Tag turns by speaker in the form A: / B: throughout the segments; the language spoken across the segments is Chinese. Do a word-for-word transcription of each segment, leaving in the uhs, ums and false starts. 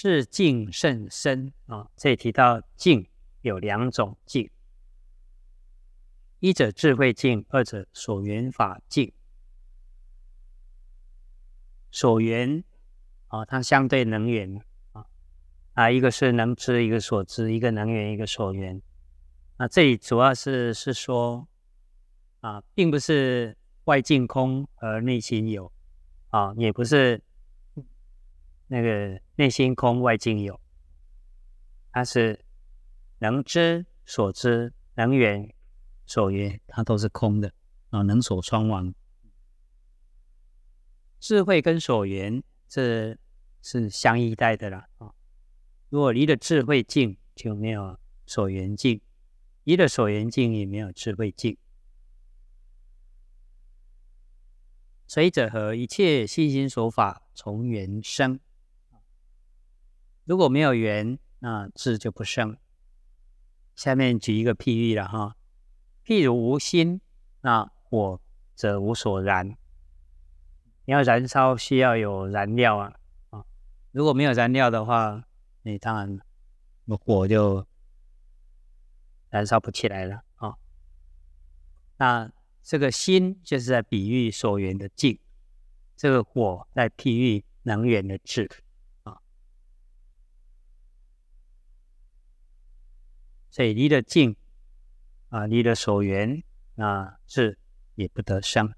A: 是境甚深啊。这里提到境有两种境，一者智慧境，二者所缘法境。所缘啊，它相对能缘啊，啊，一个是能知，一个所知，一个能缘，一个所缘。那这里主要是是说啊，并不是外境空而内心有啊，也不是那个内心空外境有，它是能知所知能缘所缘，它都是空的啊，能所双亡。智慧跟所缘这是相依带的啦啊。如果离了智慧境，就没有所缘境；离了所缘境，也没有智慧境。随者何？一切信心所法从缘生。如果没有缘，那智就不生。下面举一个譬喻了哈，譬如无心，那火则无所燃。你要燃烧需要有燃料啊，啊，如果没有燃料的话，你当然火就燃烧不起来了啊。那这个心就是在比喻所缘的境，这个火在譬喻能源的智啊。所以离了境啊，离了所缘，那智也不得生。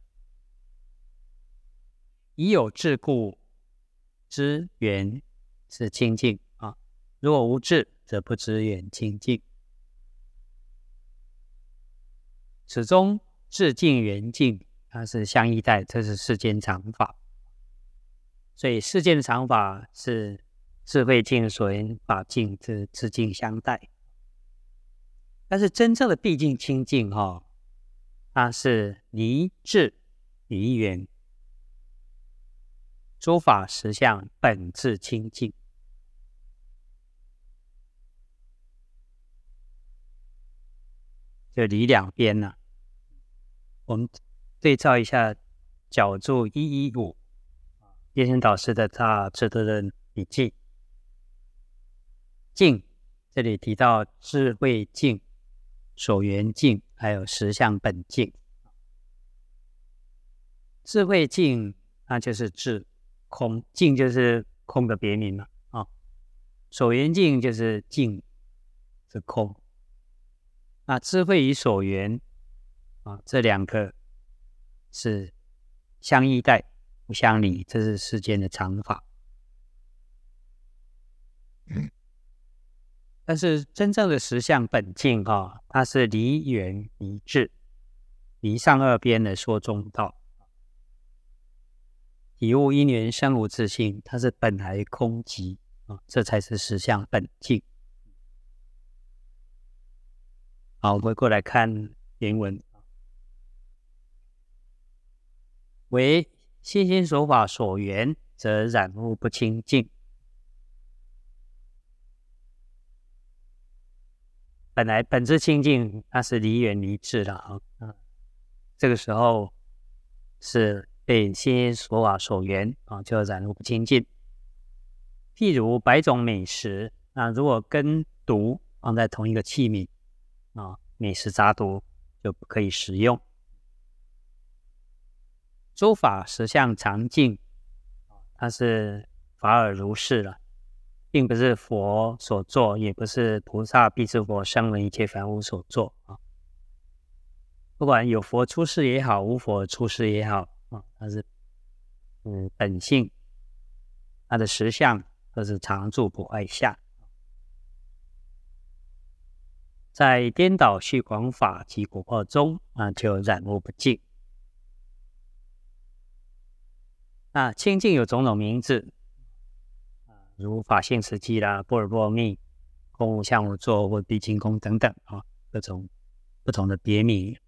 A: 以有智故，知缘是清净啊；如果无智，则不知缘清净。始终智境缘境，它是相依带，这是世间常法。所以世间的常法是智慧境、所缘法境，这智境相带。但是真正的毕竟清净哈、哦，它是离智离缘。诸法实相本自清净，就离两边了、啊。我们对照一下角注一一五，叶先导师的大智度论笔记。境这里提到智慧境、所缘境，还有实相本境。智慧境那就是智空，境就是空的别名嘛啊。所缘境就是境是空，那智慧与所缘啊，这两个是相依带不相离，这是世间的常法。嗯、但是真正的实相本境啊，它是离缘离智，离上二边的说中道。体悟因缘生无自性，它是本来空寂啊，这才是实相本境。好，回过来看原文，为信心所法所缘，则染污不清净。本来本质清净，它是离缘离智的啊，嗯，这个时候是被信心所法所缘啊，就染污不清净。譬如百种美食，那如果跟毒放在同一个器皿啊，美食杂毒就不可以食用。诸法实相常净，它是法尔如是了，并不是佛所做，也不是菩萨辟支佛声闻一切凡夫所做啊。不管有佛出世也好，无佛出世也好啊，它是嗯本性，它的实相都是常住不坏下。在颠倒虚广法及果报中啊，就染污不净。那清净有种种名字，如法性实际啦、般若波罗蜜、空无相无作或毕竟空等等啊，各种不同的别名。